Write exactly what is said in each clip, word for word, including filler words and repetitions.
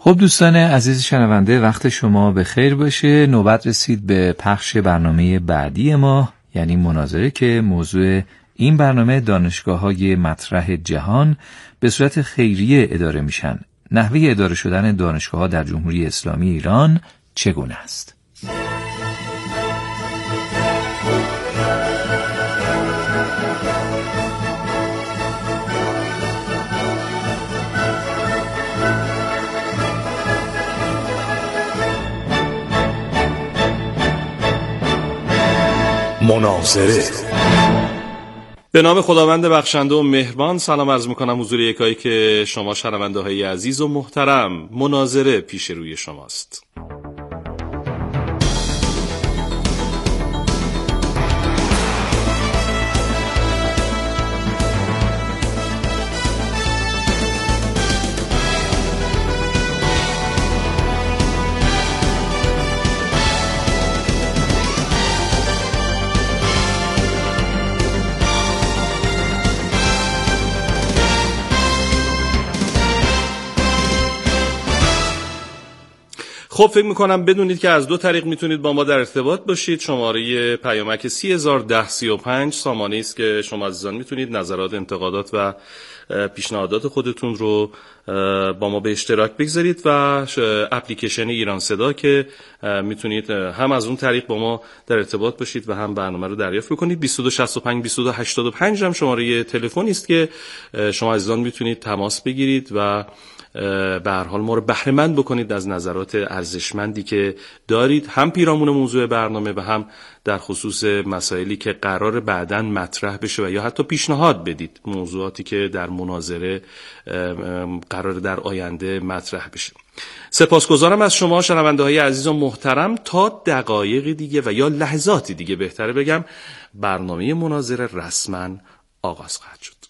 خب دوستان عزیز شنونده، وقت شما به خیر باشه. نوبت رسید به پخش برنامه بعدی ما، یعنی مناظره، که موضوع این برنامه دانشگاه‌های مطرح جهان به صورت خیریه اداره میشن. نحوه اداره شدن دانشگاه‌ها در جمهوری اسلامی ایران چگونه است؟ مناظره. به نام خداوند بخشنده و مهربان سلام عرض میکنم حضور یکایی که شما شنونده های عزیز و محترم. مناظره پیش روی شماست. خب فکر میکنم بدونید که از دو طریق میتونید با ما در ارتباط باشید. شماره پیامک سی هزار و ده سی و پنج سامانه است که شما عزیزان میتونید نظرات، انتقادات و پیشنهادات خودتون رو با ما به اشتراک بگذارید و اپلیکیشن ایران صدا که میتونید هم از اون طریق با ما در ارتباط باشید و هم برنامه رو دریافت بکنید. بیست و دو شصت و پنج بیست و دو هشتاد و پنج هم شماره تلفنی است که شما عزیزان میتونید تماس بگیرید و به هر حال ما رو بهره مند بکنید از نظرات ارزشمندی که دارید، هم پیرامون موضوع برنامه و هم در خصوص مسائلی که قرار بعداً مطرح بشه و یا حتی پیشنهاد بدید، موضوعاتی که در مناظره قرار در آینده مطرح بشه. سپاسگزارم از شما شنونده های عزیز و محترم. تا دقایق دیگه و یا لحظاتی دیگه بهتره بگم، برنامه مناظره رسما آغاز خواهد شد.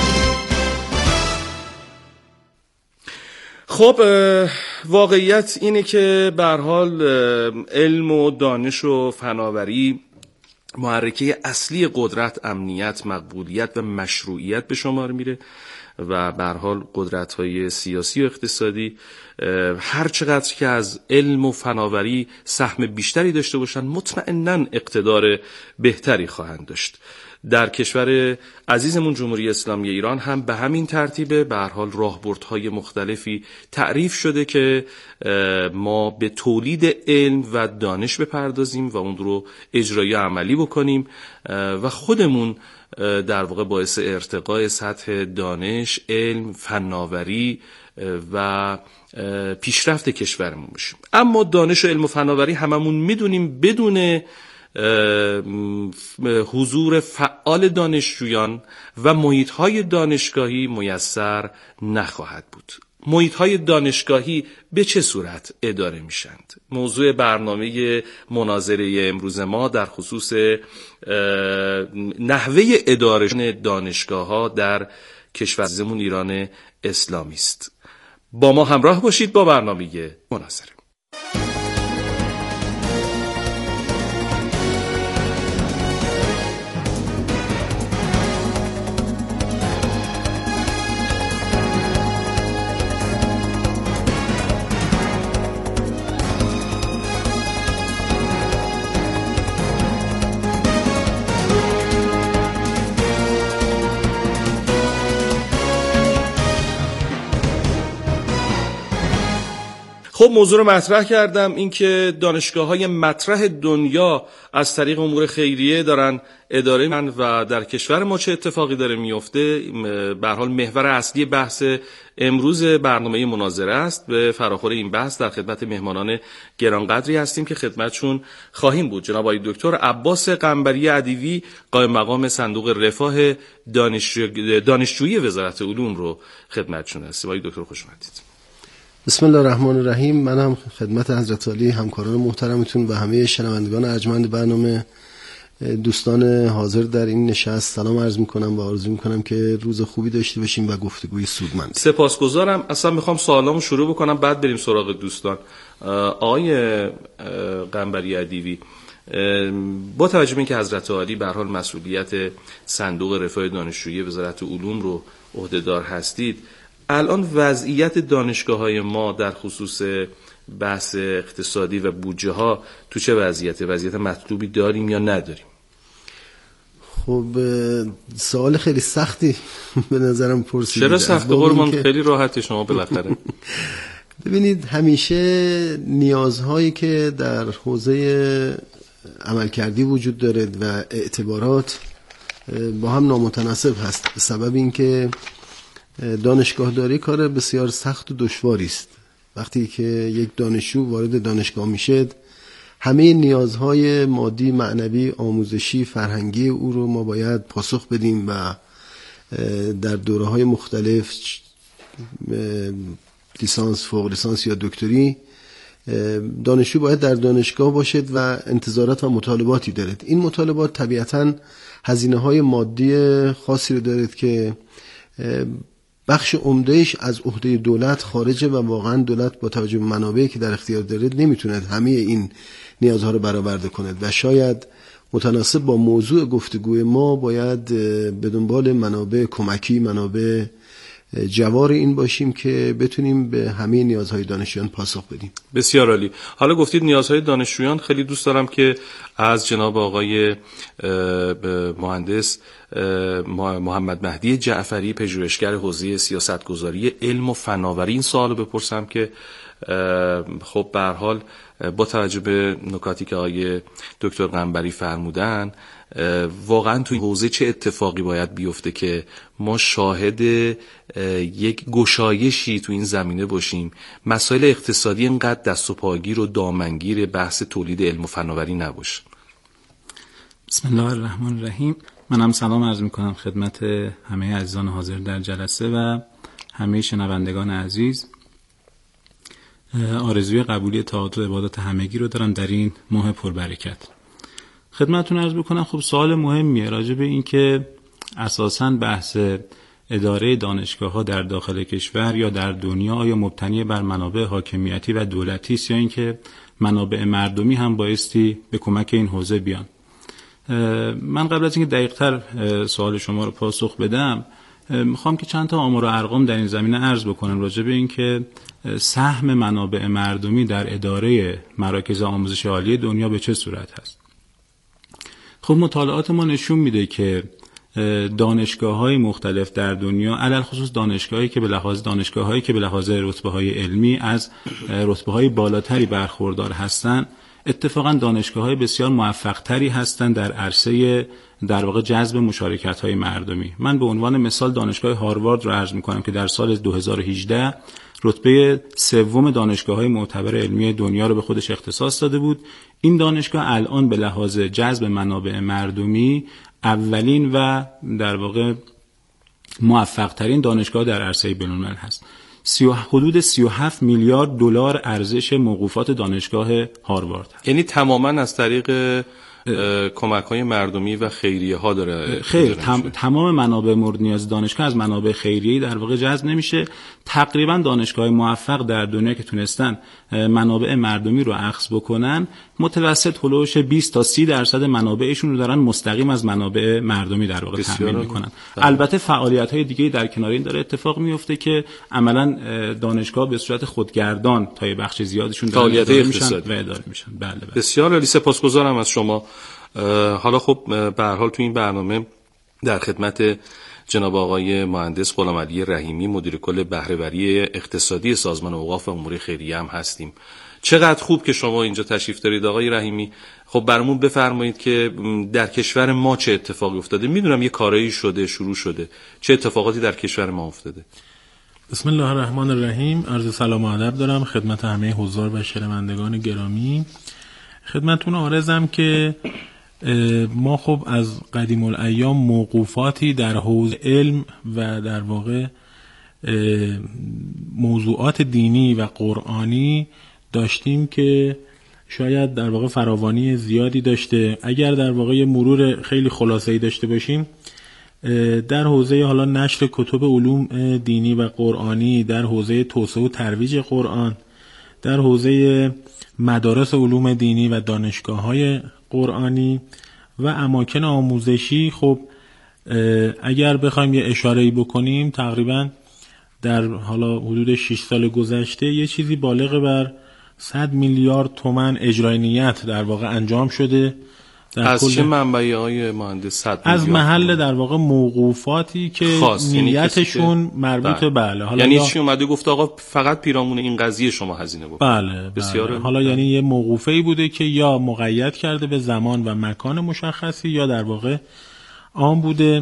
خب واقعیت اینه که به هر حال علم و دانش و فناوری محرکه اصلی قدرت، امنیت، مقبولیت و مشروعیت به شمار میره و به هر حال قدرت‌های سیاسی و اقتصادی هر چقدر که از علم و فناوری سهم بیشتری داشته باشن مطمئناً اقتدار بهتری خواهند داشت. در کشور عزیزمون جمهوری اسلامی ایران هم به همین ترتیبه. به هر حال راهبردهای مختلفی تعریف شده که ما به تولید علم و دانش بپردازیم و اون رو اجرایی عملی بکنیم و خودمون در واقع باعث ارتقای سطح دانش، علم، فناوری و پیشرفت کشورمون بشیم. اما دانش و علم و فناوری هممون میدونیم بدون حضور فعال دانشجویان و محیط‌های دانشگاهی میسر نخواهد بود. محیط‌های دانشگاهی به چه صورت اداره میشند؟ موضوع برنامه مناظره امروز ما در خصوص نحوه اداره دانشگاه‌ها در کشورمون ایران اسلامی است. با ما همراه باشید با برنامه مناظره. خب موضوع رو مطرح کردم، این که دانشگاه‌های مطرح دنیا از طریق امور خیریه دارن اداره من و در کشور ما چه اتفاقی داره میفته. به هر حال محور اصلی بحث امروز برنامه مناظره است. به فراخور این بحث در خدمت مهمانان گرانقدری هستیم که خدمتشون خواهیم بود. جناب آقای دکتر عباس قنبری ادیبی، قائم مقام صندوق رفاه دانشجو... دانشجویی وزارت علوم رو خدمتشون هستیم. آقای دکتر خوش اومدید. بسم الله الرحمن الرحیم. من هم خدمت حضرت عالی همکاران محترمتون و همه شنوندگان ارجمند برنامه، دوستان حاضر در این نشست سلام عرض میکنم و آرزو میکنم که روز خوبی داشته باشیم و گفتگوی سودمند. سپاسگزارم. اصلا میخوام سوالامو شروع بکنم بعد بریم سراغ دوستان. آقای قنبری ادیبی، با توجه به اینکه حضرت عالی به هر حال مسئولیت صندوق رفاه دانشجویی وزارت علوم رو عهدهدار هستید، الان وضعیت دانشگاه‌های ما در خصوص بحث اقتصادی و بودجه ها تو چه وضعیته؟ وضعیت مطلوبی داریم یا نداریم؟ خب سوال خیلی سختی به نظرم پرسیدید. چرا سخته قربان؟ که... خیلی راحتی شما بالاخره. ببینید همیشه نیازهایی که در حوزه عملکردی وجود داره و اعتبارات با هم نامتناسب هست، به سبب اینکه دانشگاه داری کار بسیار سخت و دشواری است. وقتی که یک دانشجو وارد دانشگاه میشه، همه نیازهای مادی، معنوی، آموزشی، فرهنگی او رو ما باید پاسخ بدیم و در دوره‌های مختلف لیسانس، فوق لیسانس یا دکتری دانشجو باید در دانشگاه باشد و انتظارات و مطالباتی دارد. این مطالبات طبیعتاً هزینه‌های مادی خاصی رو دارد که بخش عمدهش از عهده دولت خارجه و واقعا دولت با توجه به منابعی که در اختیار داره نمیتونه همه این نیازها رو برآورده کند و شاید متناسب با موضوع گفتگوی ما باید به دنبال منابع کمکی، منابع جوار این باشیم که بتونیم به همه نیازهای دانشجویان پاسخ بدیم. بسیار عالی. حالا گفتید نیازهای دانشجویان، خیلی دوست دارم که از جناب آقای مهندس محمد مهدی جعفری، پژوهشگر حوزه سیاستگذاری علم و فناوری، این سوالو بپرسم که خب به هر حال با توجه به نکاتی که آقای دکتر قنبری فرمودن، واقعا توی حوزه چه اتفاقی باید بیفته که ما شاهد یک گشایشی تو این زمینه باشیم، مسائل اقتصادی اینقدر دست و پاگیر و دامنگیر بحث تولید علم و فناوری نباشه؟ بسم الله الرحمن الرحیم. من هم سلام عرض میکنم خدمت همه عزیزان حاضر در جلسه و همه شنوندگان عزیز. آرزوی قبولی طاعات و عبادات همگی رو دارم در این ماه پربرکت. خدمتتون عرض بکنم خب سوال مهمیه راجع به این که اساساً بحث اداره دانشگاه‌ها در داخل کشور یا در دنیا آیا مبتنی بر منابع حاکمیتی و دولتی است یا اینکه منابع مردمی هم بایستی به کمک این حوزه بیان. من قبل از اینکه دقیق‌تر سوال شما رو پاسخ بدم میخوام که چند تا آمار و ارقام در این زمینه عرض بکنم راجع به این که سهم منابع مردمی در اداره مراکز آموزش عالی دنیا به چه صورت هست. خب مطالعات ما نشون میده که دانشگاه‌های مختلف در دنیا، علل خصوص دانشگاهایی که به لحاظ دانشگاهایی که به لحاظ رتبه‌های علمی از رتبه‌های بالاتری برخوردار هستند، اتفاقا دانشگاه‌های بسیار موفق‌تری هستند در عرصه در واقع جذب مشارکت‌های مردمی. من به عنوان مثال دانشگاه هاروارد رو عرض می‌کنم که در سال دو هزار و هجده رتبه سوم دانشگاه‌های معتبر علمی دنیا رو به خودش اختصاص داده بود. این دانشگاه الان به لحاظ جذب منابع مردمی اولین و در واقع موفق‌ترین دانشگاه در عرصه بین‌الملل هست. حدود سی و هفت میلیارد دلار ارزش موقوفات دانشگاه هاروارد هست. یعنی تماماً از طریق کمک‌های مردمی و خیریه ها داره؟ خیر، تم، تمام منابع مورد نیاز دانشگاه از منابع خیریه‌ای در واقع جذب نمیشه. تقریبا دانشگاه‌های موفق در دنیا که تونستن منابع مردمی رو اخذ بکنن، متوسط هلوش بیست تا سی درصد منابعشون رو دارن مستقیم از منابع مردمی در واقع تامین میکنن. البته فعالیت‌های دیگه در کنار این داره اتفاق میفته که عملاً دانشگاه به صورت خودگردان تا یه بخش زیادشون فعالیت اقتصادی و اداره میشن. بله بله. بسیار عالی، سپاسگزارم از شما. حالا خب به هر حال تو این برنامه در خدمت جناب آقای مهندس غلامعلی رحیمی، مدیر کل بهره‌وری اقتصادی سازمان اوقاف و امور خیریه هم هستیم. چقدر خوب که شما اینجا تشریف دارید آقای رحیمی. خب برامون بفرمایید که در کشور ما چه اتفاقی افتاده. میدونم یه کارایی شده، شروع شده، چه اتفاقاتی در کشور ما افتاده؟ بسم الله الرحمن الرحیم. عرض سلام و ادب دارم خدمت همه حضار و شنوندگان گرامی. خدمتتون عرضم که ما خب از قدیم الایام موقوفاتی در حوزه علم و در واقع موضوعات دینی و قرآنی داشتیم که شاید در واقع فراوانی زیادی داشته. اگر در واقع مرور خیلی خلاصه‌ای داشته باشیم، در حوزه حالا نشر کتب علوم دینی و قرآنی، در حوزه توسعه و ترویج قرآن، در حوزه مدارس علوم دینی و دانشگاه‌های قرآنی و اماکن آموزشی، خب اگر بخوایم یه اشاره‌ای بکنیم تقریبا در حالا حدود شش سال گذشته یه چیزی بالغ بر صد میلیارد تومان اجرای نیت در واقع انجام شده. از چه منبعی های مهندس صد از محل در واقع موقوفاتی که خاص، نیتشون یعنی مربوط بله, بله. حالا یعنی چی اومده گفت آقا فقط پیرامون این قضیه شما هزینه بکنید؟ بله بسیار بله. حالا بله. یعنی یه موقوفه‌ای بوده که یا مقید کرده به زمان و مکان مشخصی یا در واقع عام بوده.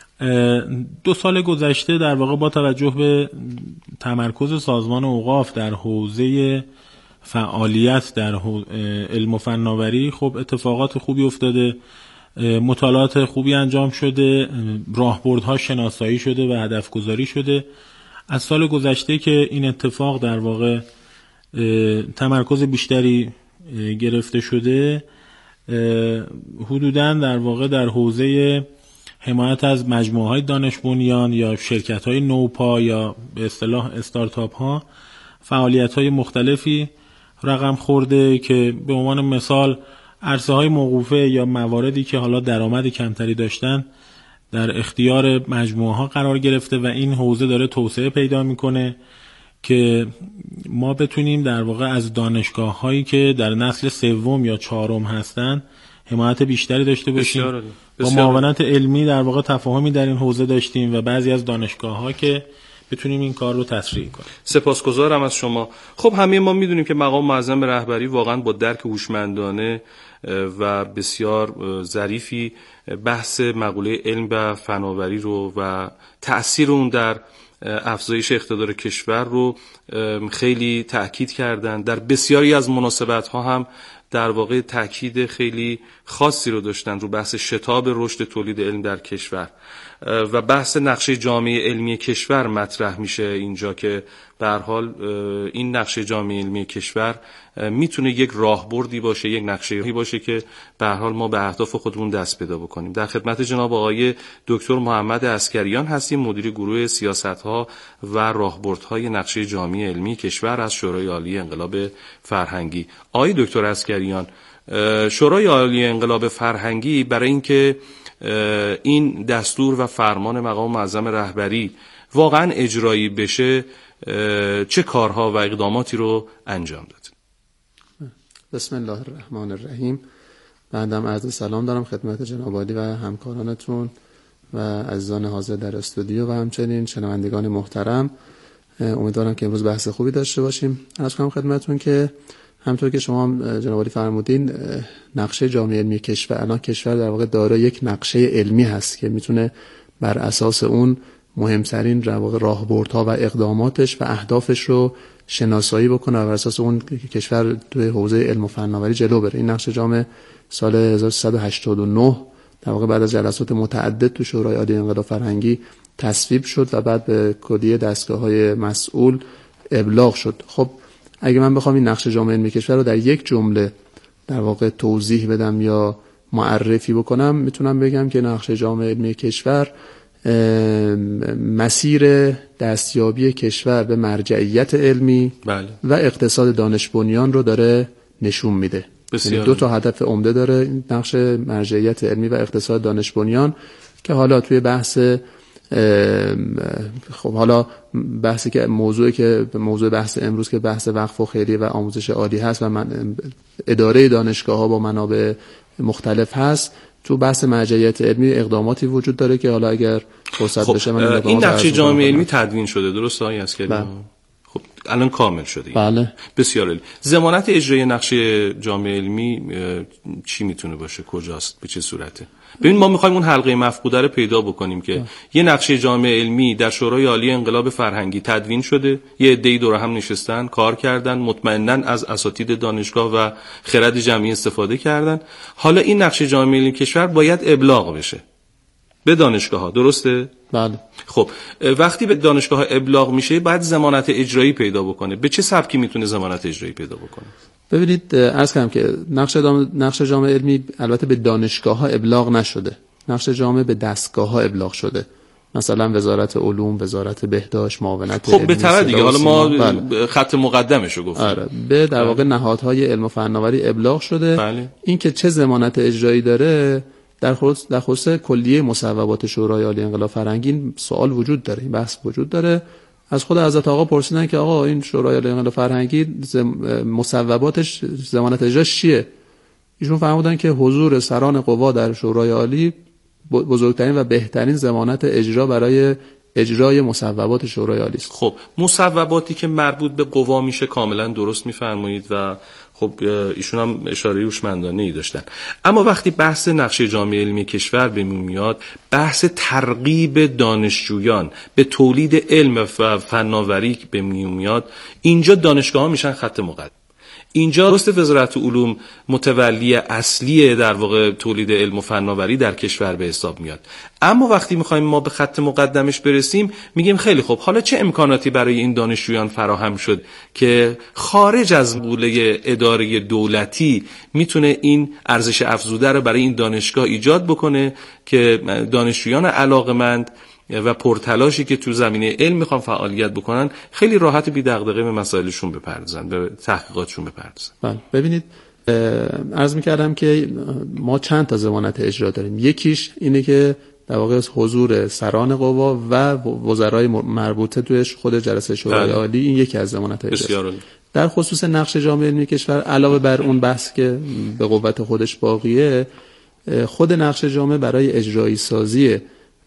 دو سال گذشته در واقع با توجه به تمرکز سازمان اوقاف در حوزه فعالیت در علم و فناوری خب اتفاقات خوبی افتاده، مطالعات خوبی انجام شده، راهبردها شناسایی شده و هدف گذاری شده. از سال گذشته که این اتفاق در واقع تمرکز بیشتری گرفته شده، حدوداً در واقع در حوزه حمایت از مجموعه‌های دانش بنیان یا شرکت‌های نوپا یا به اصطلاح استارتاپ‌ها فعالیت‌های مختلفی رقم خورده که به عنوان مثال عرصه‌های موقوفه یا مواردی که حالا درآمد کمتری داشتن در اختیار مجموعه‌ها قرار گرفته و این حوزه داره توسعه پیدا می‌کنه که ما بتونیم در واقع از دانشگاه‌هایی که در نسل سوم یا چهارم هستن حمایت بیشتری داشته باشیم. بسیار با معاونت علمی در واقع تفاهمی در این حوزه داشتیم و بعضی از دانشگاه‌ها که بتونیم این کار رو تسریع کنیم. سپاسگزارم از شما. خب همه ما میدونیم که مقام معظم رهبری واقعا با درک هوشمندانه و بسیار ظریفی بحث مقوله علم و فناوری رو و تأثیر اون در افزایش اقتدار کشور رو خیلی تأکید کردن. در بسیاری از مناسبت‌ها هم در واقع تأکید خیلی خاصی رو داشتن رو بحث شتاب رشد تولید علم در کشور و بحث نقشه جامعه علمی کشور مطرح میشه اینجا که به هر حال این نقشه جامعه علمی کشور میتونه یک راهبردی باشه، یک نقشه‌ای باشه که به هر حال ما به اهداف خودمون دست پیدا بکنیم. در خدمت جناب آقای دکتر محمد عسکریان هستیم، مدیر گروه سیاست‌ها و راهبردهای نقشه جامعه علمی کشور از شورای عالی انقلاب فرهنگی. آقای دکتر عسکریان، شورای عالی انقلاب فرهنگی برای اینکه این دستور و فرمان مقام معظم رهبری واقعا اجرایی بشه چه کارها و اقداماتی رو انجام داد؟ بسم الله الرحمن الرحیم. بعدم عرض سلام دارم خدمت جناب عالی و همکارانتون و عزیزان حاضر در استودیو و همچنین شنوندگان محترم. امیدوارم که امروز بحث خوبی داشته باشیم. عرض کنم خدمتتون که همطور که شما جناب عالی فرمودین نقشه جامعه علمی کشور، الان کشور در واقع دارای یک نقشه علمی هست که میتونه بر اساس اون مهمترین در واقع راهبردها و اقداماتش و اهدافش رو شناسایی بکنه و بر اساس اون کشور توی حوزه علم و فناوری جلو بره. این نقشه جامعه سال هزار و سیصد و هشتاد و نه در واقع بعد از جلسات متعدد تو شورای عالی انقلاب فرهنگی تصویب شد و بعد به کلیه دستگاه‌های مسئول ابلاغ شد. خب اگه من بخوام این نقشه جامعه علمی کشور رو در یک جمله در واقع توضیح بدم یا معرفی بکنم، میتونم بگم که نقشه جامعه علمی کشور مسیر دستیابی کشور به مرجعیت علمی بله. و اقتصاد دانش بنیان رو داره نشون میده. یعنی دو تا هدف عمده داره این نقش مرجعیت علمی و اقتصاد دانش بنیان که حالا توی بحث خب حالا بحثی که موضوعی که موضوع بحث امروز که بحث وقف و خیریه و آموزش عالی هست و من اداره دانشگاه ها با منابع مختلف هست، تو بحث مرجعیت علمی اقداماتی وجود داره که حالا اگر فرصت خب بشه من این نقشه جامعه علمی تدوین شده، درست آقای عسکریان؟ خب الان کامل شده. بله. بسیار عالی. ضمانت اجرای نقشه جامعه علمی چی میتونه باشه؟ کجاست؟ به چه صورته؟ ببین ما میخوایم اون حلقه مفقوده رو پیدا بکنیم که اه. یه نقشه جامعه علمی در شورای عالی انقلاب فرهنگی تدوین شده، یه عده‌ای دور هم نشستن کار کردن، مطمئناً از اساتید دانشگاه و خرد جمعی استفاده کردن. حالا این نقشه جامعه علمی کشور باید ابلاغ بشه به دانشگاه ها، درسته؟ بله. خب وقتی به دانشگاه ها ابلاغ میشه باید ضمانت اجرایی پیدا بکنه. به چه سبکی میتونه ضمانت اجرایی پیدا بکنه؟ ببینید عرض کنم که نقشه نقشه جامعه علمی البته به دانشگاه ها ابلاغ نشده، نقشه جامعه به دستگاه ها ابلاغ شده، مثلا وزارت علوم، وزارت بهداشت، معاونت خب به طرح دیگه حالا ما بله. خط مقدمشو گفتیم. آره به در واقع نهادهای علم و فناوری ابلاغ شده. بله. این که چه ضمانت اجرایی داره در خصوص در خصوص کلیه مصوبات شورای عالی انقلاب فرهنگی سوال وجود داره، این بحث وجود داره. از خود حضرت آقا پرسیدن که آقا این شورای عالی انقلاب فرهنگی مصوباتش ضمانت اجراش چیه؟ ایشون فرمودن که حضور سران قوا در شورای عالی بزرگترین و بهترین ضمانت اجرا برای اجرای مصوبات شورای عالی است. خب مصوباتی که مربوط به قوا میشه کاملا درست میفرمایید و خب ایشون هم اشاره هوشمندانه ای داشتن. اما وقتی بحث نقشه جامعه علمی کشور به میاد، بحث ترغیب دانشجویان به تولید علم و فناوری به میاد، اینجا دانشگاه‌ها میشن خط مقدم. اینجا درست وزارت علوم متولی اصلی در واقع تولید علم و فناوری در کشور به حساب میاد، اما وقتی میخوایم ما به خط مقدمش برسیم میگیم خیلی خوب، حالا چه امکاناتی برای این دانشجویان فراهم شد که خارج از قوله اداره دولتی میتونه این ارزش افزوده رو برای این دانشگاه ایجاد بکنه که دانشجویان علاقمند و پرتلاشی که تو زمینه علم میخوان فعالیت بکنن خیلی راحت و بی دغدغه به مسائلشون بپردازن، به تحقیقاتشون بپردازن. بله ببینید، عرض میکردم که ما چند تا ضمانت اجرا داریم. یکیش اینه که در واقع حضور سران قوا و وزرای مربوطه توی خود جلسه شورای عالی، این یکی از ضمانت اجرا. در خصوص نقشه جامعه علمی کشور، علاوه بر اون بحث که به قوت خودش باقیه، خود نقشه جامعه برای اجرایی سازی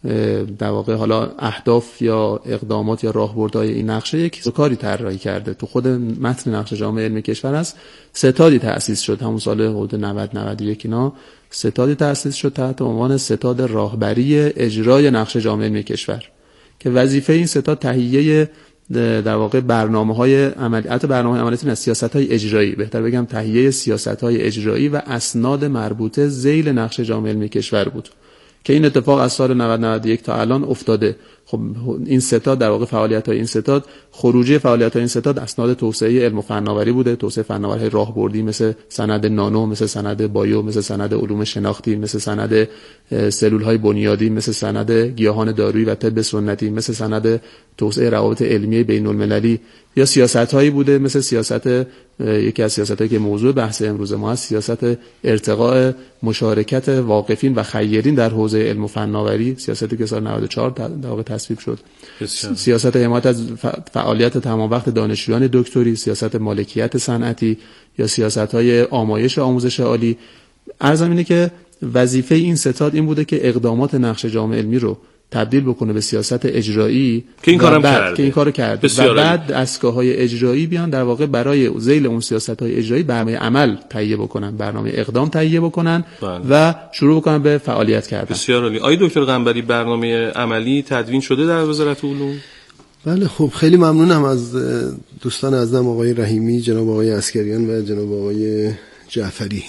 در واقع حالا اهداف یا اقدامات یا راهبردهای این نقشه یک کاری طراحی کرده. تو خود متن نقشه جامعه علمی کشور هست، ستادی تأسیس شد همون سال حدود نود نود و یک اینا، ستادی تأسیس شد تحت عنوان ستاد راهبری اجرای نقشه جامعه علمی کشور که وظیفه این ستاد تهیه در واقع برنامه‌های عملی، حتی برنامه‌های عملی نه، سیاست‌های اجرایی، بهتر بگم تهیه سیاست‌های اجرایی و اسناد مربوطه ذیل نقشه جامعه علمی کشور بود که این اتفاق از سال نود نود و یک تا الان افتاده. خب این ستاد در واقع فعالیت‌های این ستاد، خروجی فعالیت‌های این ستاد اسناد توسعه علم و فناوری بوده، توسعه فناوری راهبردی مثل سند نانو، مثل سند بایو، مثل سند علوم شناختی، مثل سند سلول‌های بنیادی، مثل سند گیاهان دارویی و طب سنتی، مثل سند توسعه روابط علمی بین‌المللی، یا سیاست‌هایی بوده مثل سیاست، یکی از سیاست‌هایی که موضوع بحث امروز ما هست، سیاست ارتقاء مشارکت واقفین و خیرین در حوزه علم و فناوری، سیاستی که سال نود و چهار در واقع تصویب شد. سیاست حمایت از فعالیت تمام وقت دانشجویان دکتری، سیاست مالکیت صنعتی یا سیاست‌های آمایش آموزش عالی. عرضم اینه که وظیفه این ستاد این بوده که اقدامات نقشه جامعه علمی رو تبدیل بکنه به سیاست اجرایی که این کارم کرده که این کارو کرده و بعد دستگاه‌های اجرایی بیان در واقع برای ذیل اون سیاست‌های اجرایی برنامه عمل تهیه بکنن، برنامه اقدام تهیه بکنن بله. و شروع بکنن به فعالیت کردن. بسیار عالی. آقای دکتر قنبری، برنامه عملی تدوین شده در وزارت علوم؟ بله خب خیلی ممنونم از دوستان عزیزم آقای رحیمی، جناب آقای عسکریان و جناب آقای جعفری.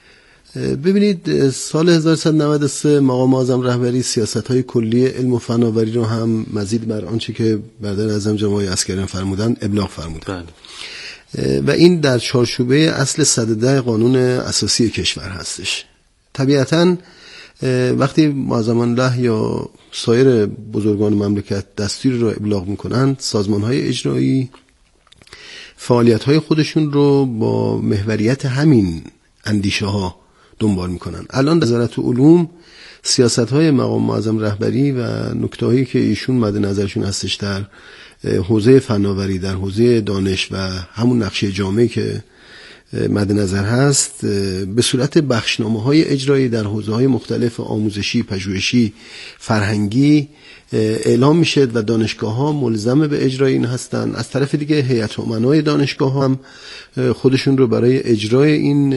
ببینید سال هزار و سیصد و نود و سه مقام اعظم رهبری سیاست‌های کلی علم و فناوری رو هم مزید بر آنچه که برادر اعظم جناب آقای عسکریان فرمودن ابلاغ فرمودن بله. و این در چارچوبه اصل صد و ده قانون اساسی کشور هستش. طبیعتاً وقتی معظم الله یا سایر بزرگان مملکت دستوری رو ابلاغ میکنند، سازمان‌های اجرایی فعالیت‌های خودشون رو با محوریت همین اندیشه ها دنبال میکنن. الان وزارت علوم سیاست‌های مقام معظم رهبری و نکته‌هایی که ایشون مد نظرشون هستش در حوزه فناوری، در حوزه دانش و همون نقشه جامعه که مد نظر هست، به صورت بخشنامه‌های اجرایی در حوزه‌های مختلف آموزشی، پژوهشی، فرهنگی اعلام میشه و دانشگاه‌ها ملزم به اجرای این هستن. از طرف دیگه هیئت امنای دانشگاه هم خودشون رو برای اجرای این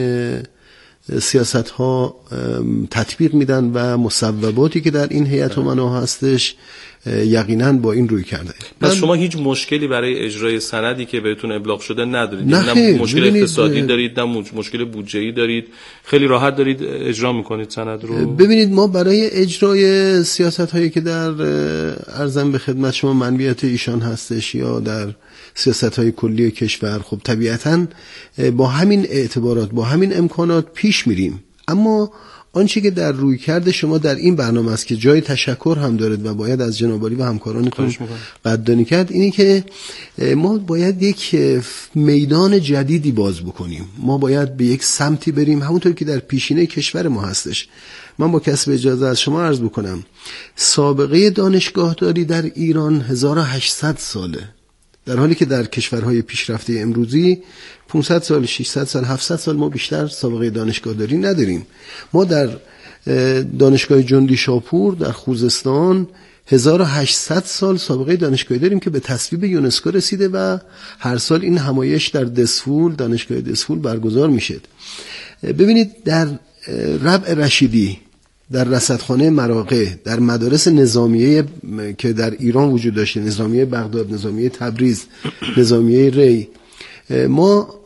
سیاست ها تطبیق میدن و مصوباتی که در این هیئت امنا هستش یقینا با این روی کرده. پس شما هیچ مشکلی برای اجرای سندی که بهتون ابلاغ شده ندارید؟ نه, نه مشکل اقتصادی دارید، نه مشکل بودجه‌ای دارید، خیلی راحت دارید اجرا میکنید سند رو؟ ببینید ما برای اجرای سیاست هایی که در ارزم به خدمت شما منبعیت ایشان هستش یا در سیاست های کلی کشور، خب طبیعتاً با همین اعتبارات، با همین امکانات پیش میریم. اما آنچه که در روی کرده شما در این برنامه است که جای تشکر هم دارد و باید از جناب عالی و همکارانتون قدردانی کرد، اینی که ما باید یک میدان جدیدی باز بکنیم. ما باید به یک سمتی بریم همونطور که در پیشینه کشور ما هستش. من با کسب اجازه از شما عرض بکنم سابقه دانشگاهداری در ایران هزار و هشتصد ساله، در حالی که در کشورهای پیشرفته امروزی پانصد سال، ششصد سال، هفتصد سال ما بیشتر سابقه دانشگاهداری نداریم. ما در دانشگاه جندی شاپور در خوزستان هزار و هشتصد سال سابقه دانشگاهی داریم که به تصویب یونسکو رسیده و هر سال این همایش در دسفول، دانشگاه دسفول برگزار میشه. ببینید در ربع رشیدی، در رصدخانه مراغه، در مدارس نظامیه که در ایران وجود داشته، نظامیه بغداد، نظامیه تبریز، نظامیه ری، ما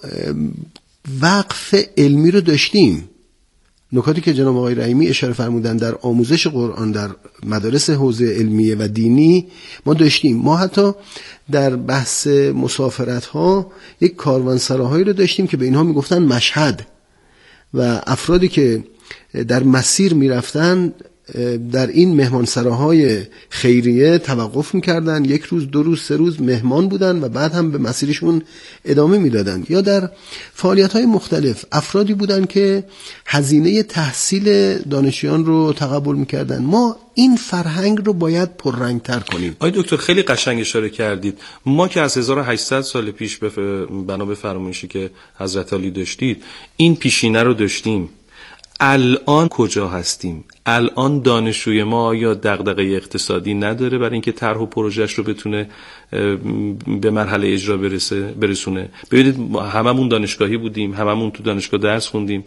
وقف علمی رو داشتیم. نکاتی که جناب آقای رحیمی اشاره فرمودن در آموزش قرآن در مدارس حوزه علمیه و دینی ما داشتیم. ما حتی در بحث مسافرت ها یک کاروانسراهایی رو داشتیم که به اینها میگفتن مشهد و افرادی که در مسیر میرفتن در این مهمانسراهای خیریه توقف میکردن، یک روز، دو روز، سه روز مهمان بودن و بعد هم به مسیرشون ادامه میدادن. یا در فعالیت‌های مختلف افرادی بودن که هزینه تحصیل دانشجویان رو تقبل میکردن. ما این فرهنگ رو باید پررنگ‌تر کنیم. آقای دکتر خیلی قشنگ اشاره کردید. ما که از هزار و هشتصد سال پیش به بنا به فرمایشی که حضرت علی داشتید این پیشینه رو داشتیم. الان کجا هستیم؟ الان دانشجوی ما یا دغدغه اقتصادی نداره برای اینکه طرح و پروژهش رو بتونه به مرحله اجرا برسه برسونه. ببینید هممون دانشگاهی بودیم، هممون تو دانشگاه درس خوندیم.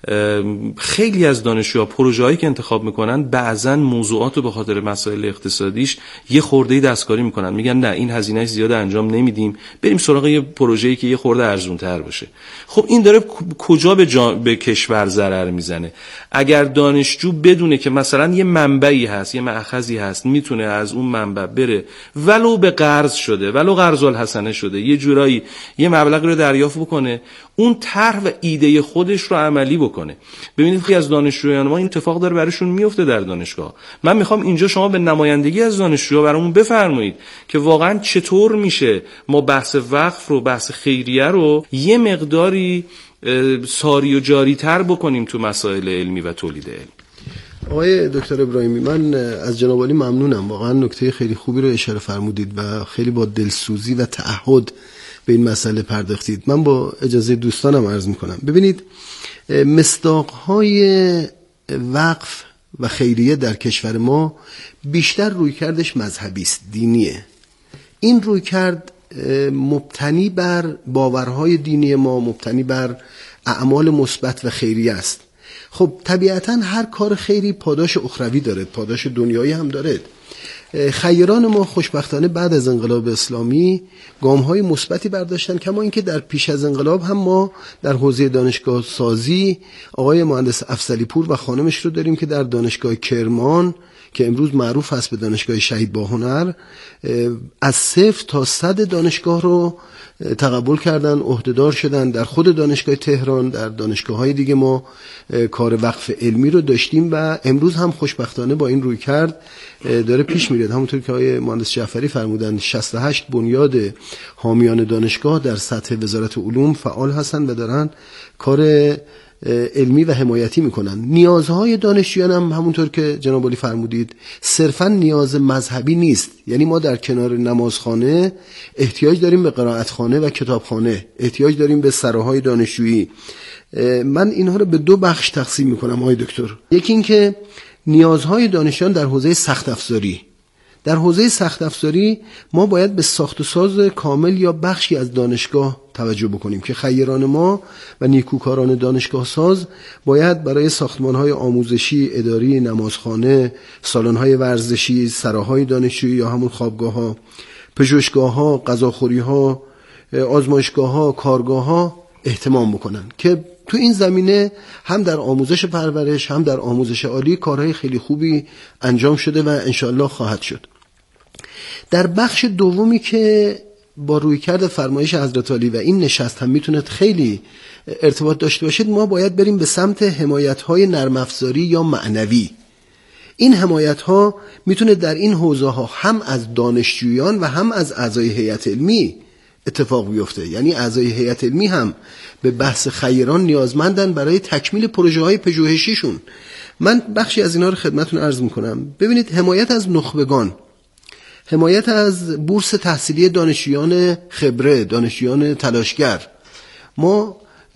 خیلی از دانشجوها پروژه‌هایی که انتخاب میکنن بعضن موضوعات رو به خاطر مسائل اقتصادیش یه خرده‌ای دستکاری میکنن، میگن نه این هزینه‌اش زیاد انجام نمیدیم، بریم سراغ یه پروژه‌ای که یه خورده ارزان‌تر باشه. خب این داره کجا به, جا... به کشور ضرر میزنه؟ اگر دانشجو بدونه که مثلا یه منبعی هست، یه مأخذی هست، میتونه از اون منبع بره ولو به قرض شده، ولو قرض الحسنه شده، یه جورایی یه مبلغی رو دریافت بکنه، اون طرح و ایده خودش رو عملی بکنه. ببینید خیلی از دانشجویان ما این اتفاق داره براشون میفته در دانشگاه. من میخوام اینجا شما به نمایندگی از دانشجوها برامون بفرمایید که واقعا چطور میشه ما بحث وقف رو، بحث خیریه رو یه مقداری ساری و جاری تر بکنیم تو مسائل علمی و تولید علم. آقای دکتر ابراهیمی، من از جناب عالی ممنونم. واقعا نکته خیلی خوبی رو اشاره فرمودید و خیلی با دلسوزی و تعهد به این مسئله پرداختید. من با اجازه دوستانم عرض میکنم. ببینید مصداقهای وقف و خیریه در کشور ما بیشتر رویکردش مذهبی است، دینیه. این رویکرد مبتنی بر باورهای دینی ما، مبتنی بر اعمال مثبت و خیریه است. خب طبیعتاً هر کار خیری پاداش اخروی داره، پاداش دنیایی هم داره. خیران ما خوشبختانه بعد از انقلاب اسلامی گام‌های مثبتی برداشتن، کما اینکه در پیش از انقلاب هم ما در حوزه دانشگاه سازی آقای مهندس افضلی پور و خانمش رو داریم که در دانشگاه کرمان که امروز معروف هست به دانشگاه شهید باهنر از صفر تا صد دانشگاه رو تقبل کردن، عهدهدار شدن. در خود دانشگاه تهران، در دانشگاه‌های دیگه ما کار وقف علمی رو داشتیم و امروز هم خوشبختانه با این روی کرد داره پیش میره. همونطور که آقای مهندس جعفری فرمودن شصت و هشت بنیاد حامیان دانشگاه در سطح وزارت علوم فعال هستن و دارن کار علمی و حمایتی میکنن. نیازهای دانشجویان هم همونطور که جناب عالی فرمودید صرفا نیاز مذهبی نیست. یعنی ما در کنار نمازخانه احتیاج داریم به قرائتخانه و کتابخانه، احتیاج داریم به سراهای دانشجویی. من اینها رو به دو بخش تقسیم میکنم آقای دکتر. یکی این که نیازهای دانشجویان در حوزه سخت افزاری. در حوزه سخت افزاری ما باید به ساخت و ساز کامل یا بخشی از دانشگاه توجه بکنیم که خیران ما و نیکوکاران دانشگاه ساز باید برای ساختمان‌های آموزشی، اداری، نمازخانه، سالن‌های ورزشی، سراهای دانشجویی یا همون خوابگاه‌ها، پژوهشگاه‌ها، غذاخوری‌ها، آزمایشگاه‌ها، کارگاه‌ها اهتمام بکنن که تو این زمینه هم در آموزش پرورش هم در آموزش عالی کارهای خیلی خوبی انجام شده و انشاءالله خواهد شد. در بخش دومی که با رویکرد فرمایش حضرت علی و این نشست هم میتونه خیلی ارتباط داشته باشید، ما باید بریم به سمت حمایت‌های نرم افزاری یا معنوی. این حمایت‌ها میتونه در این حوزه ها هم از دانشجویان و هم از اعضای هیئت علمی اتفاق بیفته. یعنی اعضای هیئت علمی هم به بحث خیران نیازمندن برای تکمیل پروژه های پژوهشیشون. من بخشی از اینا رو خدمتتون عرض میکنم. ببینید، حمایت از نخبگان، حمایت از بورس تحصیلی دانشجویان خبره، دانشجویان تلاشگر. ما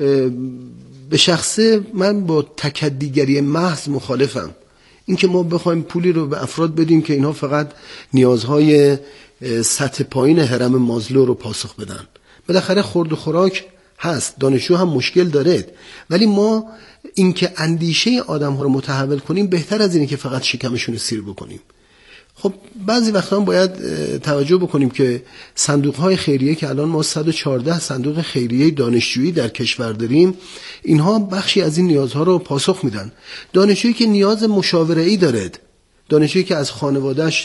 به شخصه من با تکدیگری محض مخالفم. اینکه ما بخوایم پولی رو به افراد بدیم که اینها فقط نیازهای سطح پایین هرم مازلو رو پاسخ بدن. بالاخره خورد و خوراک هست، دانشجو هم مشکل داره، ولی ما اینکه اندیشه آدم ها رو متحول کنیم بهتر از اینه که فقط شکمشون رو سیر بکنیم. خب بعضی وقتا هم باید توجه بکنیم که صندوق های خیریه که الان ما صد و چهارده صندوق خیریه دانشجویی در کشور داریم، اینها بخشی از این نیازها رو پاسخ میدن. دانشجویی که نیاز مشاوره‌ای داره، دانشجویی که از خانواده‌اش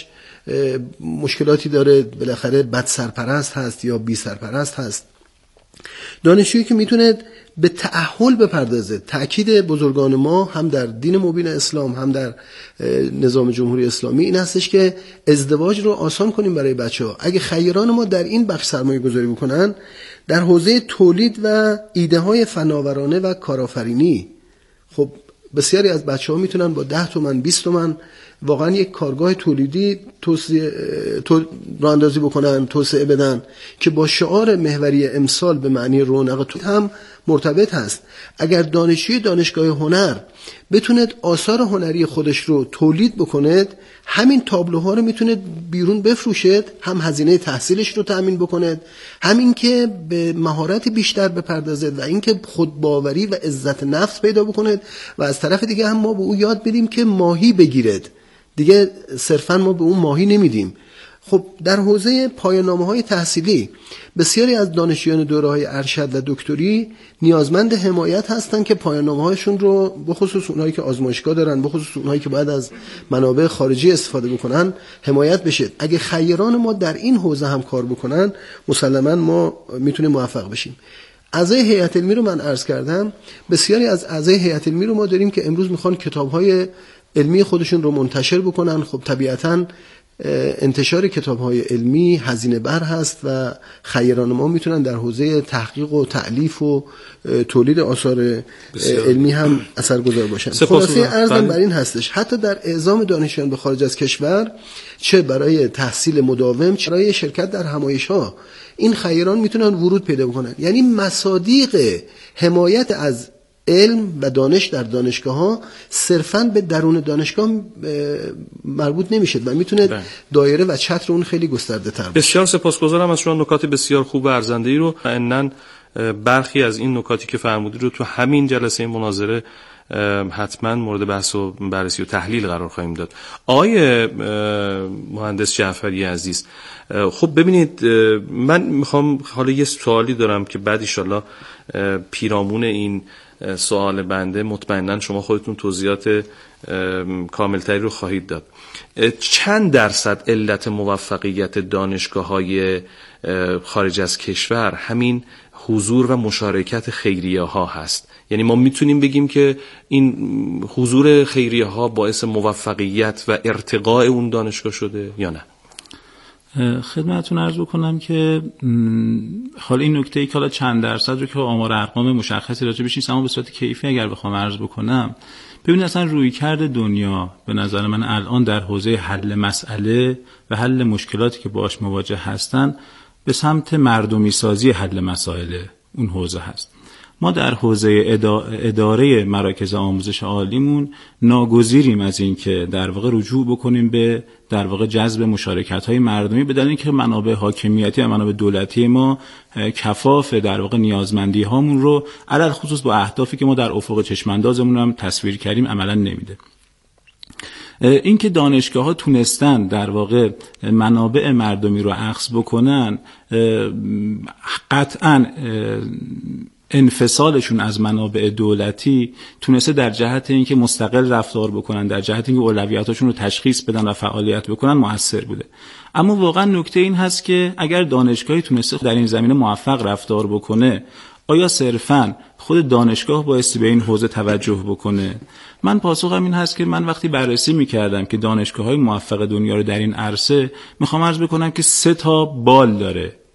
مشکلاتی داره، بالاخره بد سرپرست هست یا بی سرپرست هست، دانشجویی که میتونه به تأهل بپردازه. تأکید بزرگان ما هم در دین مبین اسلام هم در نظام جمهوری اسلامی این هستش که ازدواج رو آسان کنیم برای بچه‌ها. اگه خیران ما در این بخش سرمایه گذاری بکنن، در حوزه تولید و ایده های فناورانه و کارآفرینی، خب بسیاری از بچه‌ها میتونن با ده تومن بیست تومن واقعا یک کارگاه تولیدی توسعه تو راه اندازی بکنن، توسعه بدن که با شعار محوری امسال به معنی رونق هم مرتبط هست. اگر دانشجوی دانشگاه هنر بتوند آثار هنری خودش رو تولید بکند، همین تابلوها رو میتونه بیرون بفروشد، هم هزینه تحصیلش رو تأمین بکند، همین که به مهارت بیشتر بپردازد و اینکه خودباوری و عزت نفس پیدا بکند، و از طرف دیگه هم ما به او یاد بدیم که ماهی بگیرد. دیگه صرفا ما به اون ماهی نمیدیم. خب در حوزه پایان‌نامه‌های تحصیلی بسیاری از دانشجویان دوره‌های ارشد و دکتری نیازمند حمایت هستن که پایان‌نامه‌هاشون رو به خصوص اونایی که آزمایشگاه دارن، به خصوص اونایی که باید از منابع خارجی استفاده بکنن، حمایت بشه. اگه خیران ما در این حوزه هم کار بکنن، مسلماً ما میتونیم موفق بشیم. اعضای هیئت علمی رو من عرض کردم، بسیاری از اعضای هیئت علمی رو ما داریم که امروز میخوان کتاب‌های علمی خودشون رو منتشر بکنن. خب طبیعتاً انتشار کتاب‌های علمی هزینه بر هست و خیران ما میتونن در حوزه تحقیق و تألیف و تولید آثار علمی هم اثرگذار باشن. خلاصه ارزم بر این هستش حتی در اعزام دانشجویان به خارج از کشور، چه برای تحصیل مداوم چه برای شرکت در همایش‌ها، این خیران میتونن ورود پیدا بکنن. یعنی مصادیق حمایت از علم و دانش در دانشگاه ها صرفاً به درون دانشگاه مربوط نمیشه و میتونه دایره و چتر اون خیلی گسترده تر باشه. بسیار سپاسگزارم از شما، نکات بسیار خوب و ارزنده‌ای رو. انن برخی از این نکاتی که فرمودید رو تو همین جلسه مناظره حتما مورد بحث و بررسی و تحلیل قرار خواهیم داد. آقای مهندس جعفری عزیز، خب ببینید، من میخوام حالا یه سوالی دارم که بعد ان شاءالله پیرامون این سوال بنده مطمئناً شما خودتون توضیحات کاملتری رو خواهید داد. چند درصد علت موفقیت دانشگاه‌های خارج از کشور همین حضور و مشارکت خیریه ها هست؟ یعنی ما میتونیم بگیم که این حضور خیریه ها باعث موفقیت و ارتقاء اون دانشگاه شده یا نه؟ خدمتتون عرض بکنم که حالا این نکته ای که حالا چند درصد رو که آمار ارقام مشخصی راجع بهش نیست، اما به صورت کیفی اگر بخوام عرض بکنم، ببینید اصلا رویکرد دنیا به نظر من الان در حوزه حل مسئله و حل مشکلاتی که باهاش مواجه هستن به سمت مردمی سازی حل مسائل اون حوزه هست. ما در حوزه اداره مراکز آموزش عالیمون ناگزیریم از این که در واقع رجوع بکنیم به در واقع جذب مشارکت‌های مردمی، به دلیل اینکه منابع حاکمیتی و منابع دولتی ما کفاف در واقع نیازمندی هامون رو علل خصوص با اهدافی که ما در افق چشماندازمون هم تصویر کردیم عملا نمیده. این که دانشگاه‌ها تونستن در واقع منابع مردمی رو اخذ بکنن، قطعاً انفصالشون از منابع دولتی تونسته در جهت اینکه مستقل رفتار بکنن، در جهت اینکه اولویتاشون رو تشخیص بدن و فعالیت بکنن موثر بوده. اما واقعا نکته این هست که اگر دانشگاهی تونسته در این زمینه موفق رفتار بکنه، آیا صرفاً خود دانشگاه بایستی به این حوزه توجه بکنه؟ من پاسخم این هست که من وقتی بررسی میکردم که دانشگاه‌های موفق دنیا رو در این عرصه، میخوام عرض بکنم که سه تا بال داره